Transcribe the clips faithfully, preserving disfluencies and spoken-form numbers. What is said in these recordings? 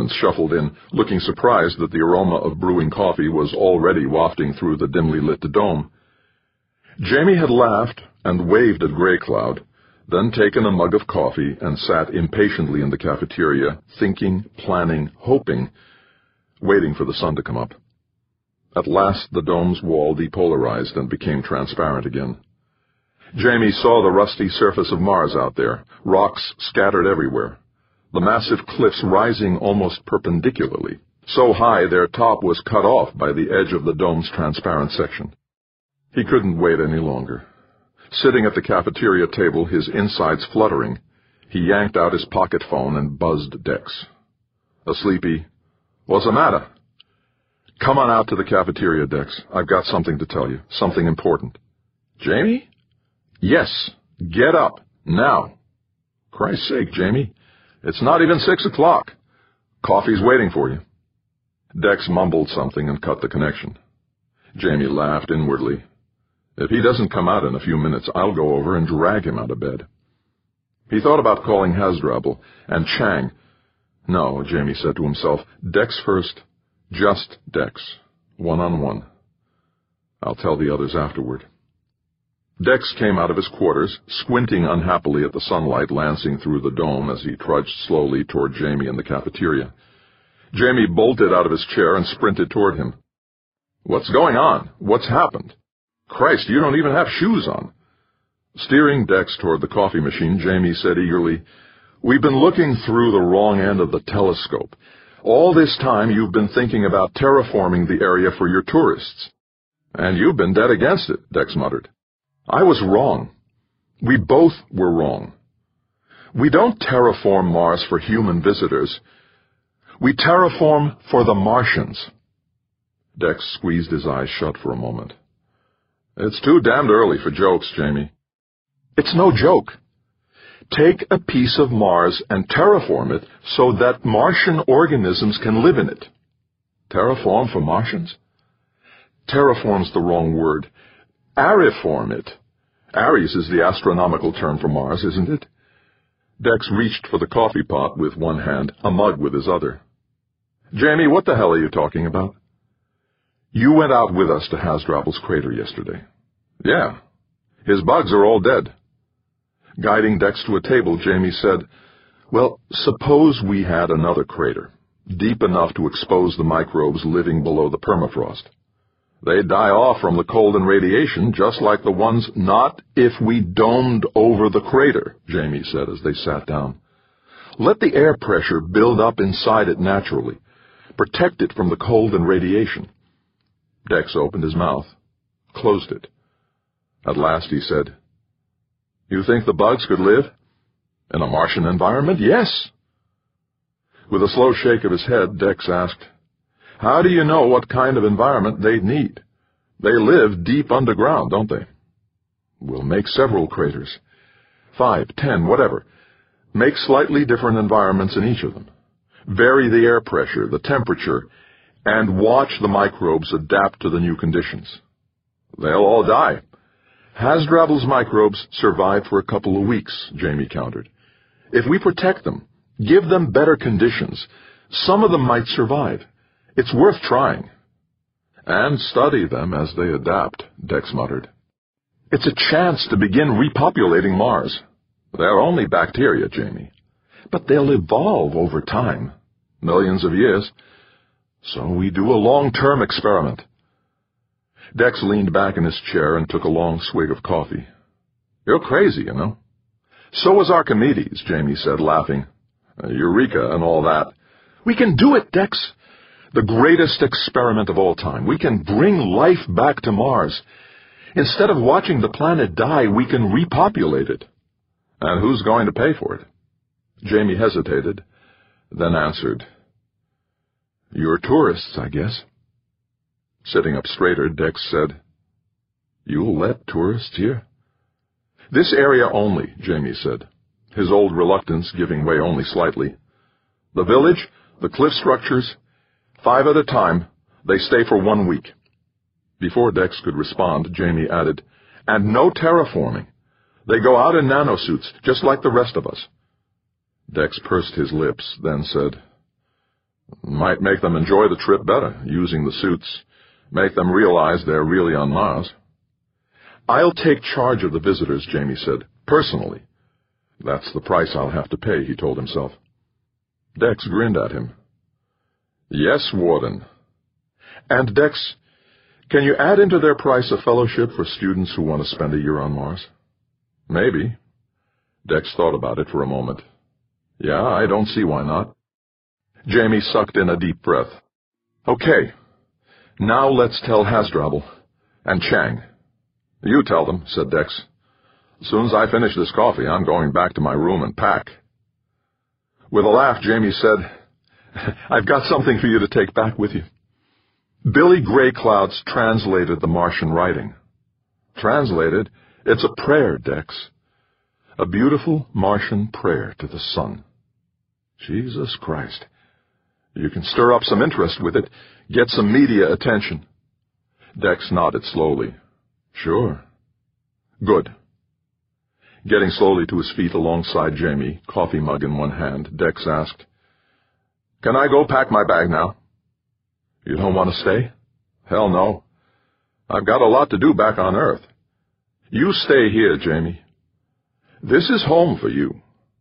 assistants shuffled in, looking surprised that the aroma of brewing coffee was already wafting through the dimly lit dome. Jamie had laughed and waved at Grey Cloud, then taken a mug of coffee and sat impatiently in the cafeteria, thinking, planning, hoping, waiting for the sun to come up. At last the dome's wall depolarized and became transparent again. Jamie saw the rusty surface of Mars out there, rocks scattered everywhere, the massive cliffs rising almost perpendicularly, so high their top was cut off by the edge of the dome's transparent section. He couldn't wait any longer. Sitting at the cafeteria table, his insides fluttering, he yanked out his pocket phone and buzzed Dex. A sleepy, "What's the matter?" "Come on out to the cafeteria, Dex. I've got something to tell you, something important." "Jamie?" "Yes. Get up. Now." "Christ's sake, Jamie. It's not even six o'clock. Coffee's waiting for you." Dex mumbled something and cut the connection. Jamie laughed inwardly. If he doesn't come out in a few minutes, I'll go over and drag him out of bed. He thought about calling Hasdrubal and Chang. No, Jamie said to himself, Dex first, just Dex, one-on-one. I'll tell the others afterward. Dex came out of his quarters, squinting unhappily at the sunlight lancing through the dome as he trudged slowly toward Jamie in the cafeteria. Jamie bolted out of his chair and sprinted toward him. "What's going on? What's happened? Christ, you don't even have shoes on." Steering Dex toward the coffee machine, Jamie said eagerly, "We've been looking through the wrong end of the telescope. All this time you've been thinking about terraforming the area for your tourists." "And you've been dead against it," Dex muttered. "I was wrong. We both were wrong. We don't terraform Mars for human visitors. We terraform for the Martians." Dex squeezed his eyes shut for a moment. "It's too damned early for jokes, Jamie." "It's no joke. Take a piece of Mars and terraform it so that Martian organisms can live in it." "Terraform for Martians?" "Terraform's the wrong word. Ariform it. Aries is the astronomical term for Mars, isn't it?" Dex reached for the coffee pot with one hand, a mug with his other. "Jamie, what the hell are you talking about?" "You went out with us to Hasdrubal's crater yesterday." "Yeah. His bugs are all dead." Guiding Dex to a table, Jamie said, "Well, suppose we had another crater, deep enough to expose the microbes living below the permafrost. They'd die off from the cold and radiation, just like the ones—" "Not if we domed over the crater," Jamie said as they sat down. "Let the air pressure build up inside it naturally. Protect it from the cold and radiation." Dex opened his mouth, closed it. At last he said, "You think the bugs could live in a Martian environment?" "Yes." With a slow shake of his head, Dex asked, "How do you know what kind of environment they'd need? They live deep underground, don't they?" "We'll make several craters. Five, ten, whatever. Make slightly different environments in each of them. Vary the air pressure, the temperature, and watch the microbes adapt to the new conditions." "They'll all die." "Hasdrubal's microbes survive for a couple of weeks," Jamie countered. "If we protect them, give them better conditions, some of them might survive. It's worth trying." "And study them as they adapt," Dex muttered. "It's a chance to begin repopulating Mars." "They're only bacteria, Jamie." "But they'll evolve over time." "Millions of years." "So we do a long-term experiment." Dex leaned back in his chair and took a long swig of coffee. "You're crazy, you know." "So was Archimedes," Jamie said, laughing. "Eureka and all that." "We can do it, Dex. The greatest experiment of all time. We can bring life back to Mars. Instead of watching the planet die, we can repopulate it." "And who's going to pay for it?" Jamie hesitated, then answered, "You're tourists, I guess." Sitting up straighter, Dex said, "You'll let tourists here?" "This area only," Jamie said, his old reluctance giving way only slightly. "The village, the cliff structures, five at a time, they stay for one week." Before Dex could respond, Jamie added, "And no terraforming. They go out in nanosuits, just like the rest of us." Dex pursed his lips, then said, Might make them enjoy the trip better, using the suits. Make them realize they're really on Mars. I'll take charge of the visitors, Jamie said, personally. That's the price I'll have to pay, he told himself. Dex grinned at him. Yes, Warden. And, Dex, can you add into their price a fellowship for students who want to spend a year on Mars? Maybe. Dex thought about it for a moment. Yeah, I don't see why not. Jamie sucked in a deep breath. Okay. Now let's tell Hasdrubal and Chang. You tell them, said Dex. As soon as I finish this coffee, I'm going back to my room and pack. With a laugh, Jamie said, I've got something for you to take back with you. Billy Greycloud's translated the Martian writing. Translated? It's a prayer, Dex. A beautiful Martian prayer to the sun. Jesus Christ. You can stir up some interest with it, get some media attention. Dex nodded slowly. Sure. Good. Getting slowly to his feet alongside Jamie, coffee mug in one hand, Dex asked, Can I go pack my bag now? You don't want to stay? Hell no. I've got a lot to do back on Earth. You stay here, Jamie. This is home for you.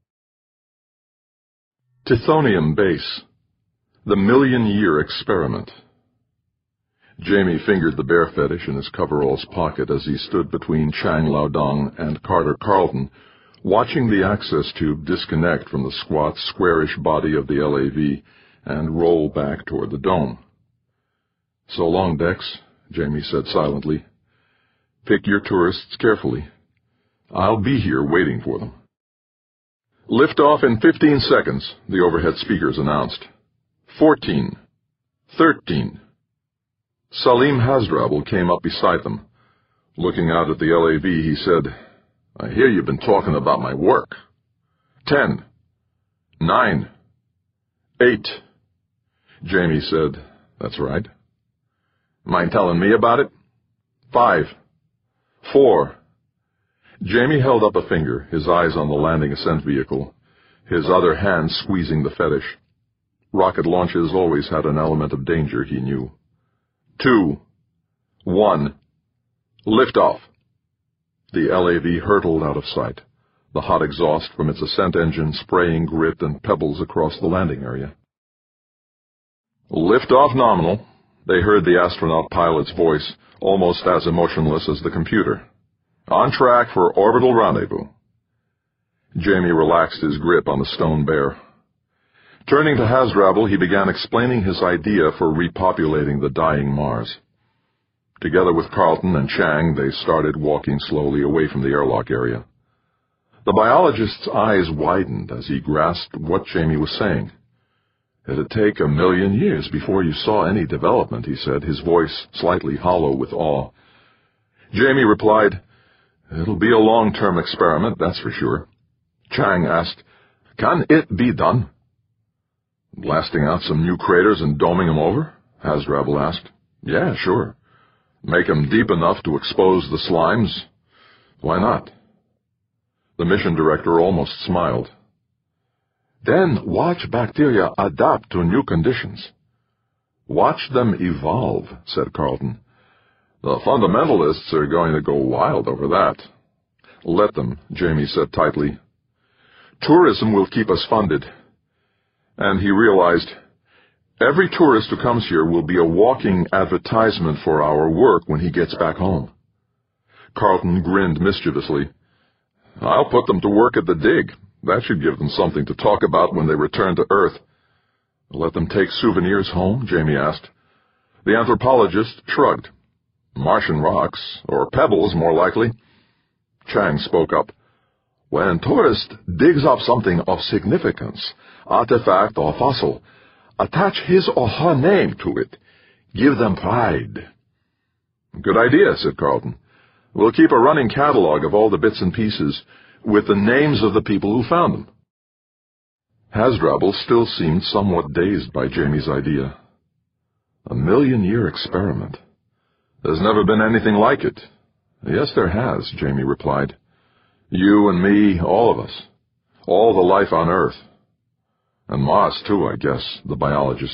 Tithonium Base. The Million-Year Experiment. Jamie fingered the bear fetish in his coveralls pocket as he stood between Chang Laodong and Carter Carlton, watching the access tube disconnect from the squat, squarish body of the L A V and roll back toward the dome. So long, Dex, Jamie said silently. Pick your tourists carefully. I'll be here waiting for them. Lift off in fifteen seconds, the overhead speakers announced. Fourteen. Thirteen. Salim Hasdrubal came up beside them. Looking out at the L A V, he said, I hear you've been talking about my work. Ten. Nine. Eight. Jamie said, That's right. Mind telling me about it? Five. Four. Jamie held up a finger, his eyes on the landing ascent vehicle, his other hand squeezing the fetish. Rocket launches always had an element of danger, he knew. Two. One. Lift off. The L A V hurtled out of sight, the hot exhaust from its ascent engine spraying grit and pebbles across the landing area. Lift off nominal. They heard the astronaut pilot's voice, almost as emotionless as the computer. On track for orbital rendezvous. Jamie relaxed his grip on the stone bear. Turning to Hasdrubal, he began explaining his idea for repopulating the dying Mars. Together with Carlton and Chang, they started walking slowly away from the airlock area. The biologist's eyes widened as he grasped what Jamie was saying. It'd take a million years before you saw any development, he said, his voice slightly hollow with awe. Jamie replied, It'll be a long-term experiment, that's for sure. Chang asked, Can it be done? Blasting out some new craters and doming them over? Hasdrubal asked. Yeah, sure. Make them deep enough to expose the slimes? Why not? The mission director almost smiled. Then watch bacteria adapt to new conditions. Watch them evolve, said Carlton. The fundamentalists are going to go wild over that. Let them, Jamie said tightly. Tourism will keep us funded. And he realized, every tourist who comes here will be a walking advertisement for our work when he gets back home. Carlton grinned mischievously. I'll put them to work at the dig. That should give them something to talk about when they return to Earth. Let them take souvenirs home? Jamie asked. The anthropologist shrugged. Martian rocks, or pebbles more likely. Chang spoke up. When a tourist digs up something of significance, artifact or fossil, attach his or her name to it. Give them pride. Good idea, said Carlton. We'll keep a running catalog of all the bits and pieces, with the names of the people who found them. Hasdrubal still seemed somewhat dazed by Jamie's idea. A million-year experiment. There's never been anything like it. Yes, there has, Jamie replied. You and me, all of us. All the life on Earth. And Mars, too, I guess, the biologist